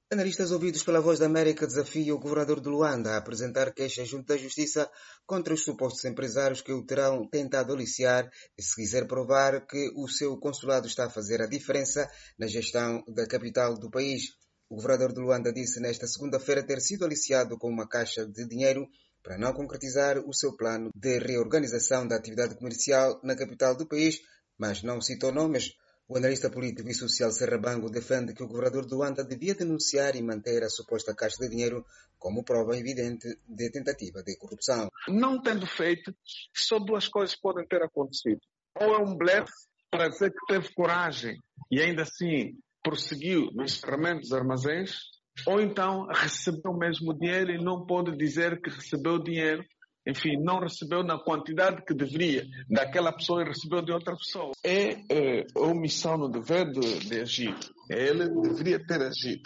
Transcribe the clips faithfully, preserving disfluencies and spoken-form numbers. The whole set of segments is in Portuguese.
Analistas ouvidos pela Voz da América desafiam o governador de Luanda a apresentar queixa junto da Justiça contra os supostos empresários que o terão tentado aliciar e se quiser provar que o seu consulado está a fazer a diferença na gestão da capital do país. O governador de Luanda disse nesta segunda-feira ter sido aliciado com uma caixa de dinheiro para não concretizar o seu plano de reorganização da atividade comercial na capital do país, mas não citou nomes. O analista político e social Serrabango defende que o governador de Luanda devia denunciar e manter a suposta caixa de dinheiro como prova evidente de tentativa de corrupção. Não tendo feito, só duas coisas podem ter acontecido. Ou é um blefe para dizer que teve coragem e ainda assim prosseguiu no encerramento dos armazéns, ou então recebeu mesmo dinheiro e não pode dizer que recebeu dinheiro. Enfim, não recebeu na quantidade que deveria daquela pessoa e recebeu de outra pessoa. É, é omissão no dever de, de agir. Ele deveria ter agido.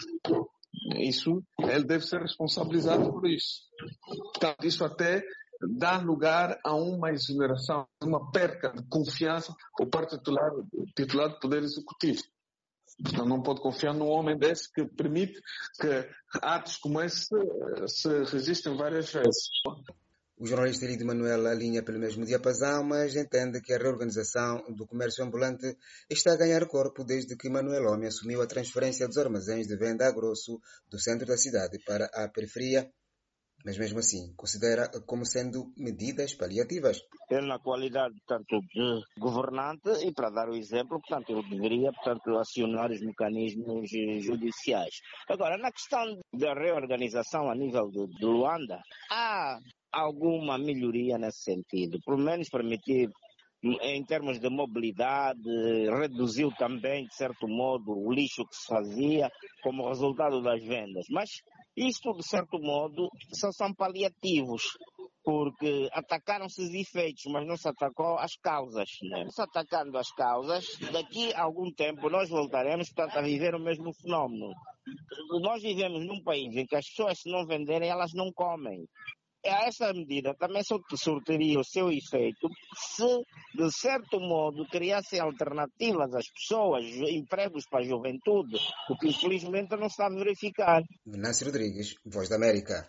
Isso, ele deve ser responsabilizado por isso. Portanto, isso até dá lugar a uma exoneração, uma perca de confiança por parte do titular, titular do Poder Executivo. Então, não pode confiar num homem desse que permite que atos como esse se registrem várias vezes. O jornalista Elidio Manuel alinha pelo mesmo diapasão, mas entende que a reorganização do comércio ambulante está a ganhar corpo desde que Manuel Homem assumiu a transferência dos armazéns de venda a grosso do centro da cidade para a periferia, mas mesmo assim considera como sendo medidas paliativas. Ele, na qualidade, portanto, de governante, e para dar o exemplo, portanto, ele deveria, portanto, acionar os mecanismos judiciais. Agora, na questão da reorganização a nível de, de Luanda, há alguma melhoria nesse sentido, pelo menos permitir, em termos de mobilidade, reduziu também, de certo modo, o lixo que se fazia como resultado das vendas. Mas isto, de certo modo, só são paliativos, porque atacaram-se os efeitos, mas não se atacou as causas. Né? Se atacando as causas, daqui a algum tempo nós voltaremos, portanto, a viver o mesmo fenómeno. Nós vivemos num país em que as pessoas, se não venderem, elas não comem. Essa medida também surtiria o seu efeito se, de certo modo, criassem alternativas às pessoas, empregos para a juventude, o que infelizmente não está a verificar. Venâncio Rodrigues, Voz da América.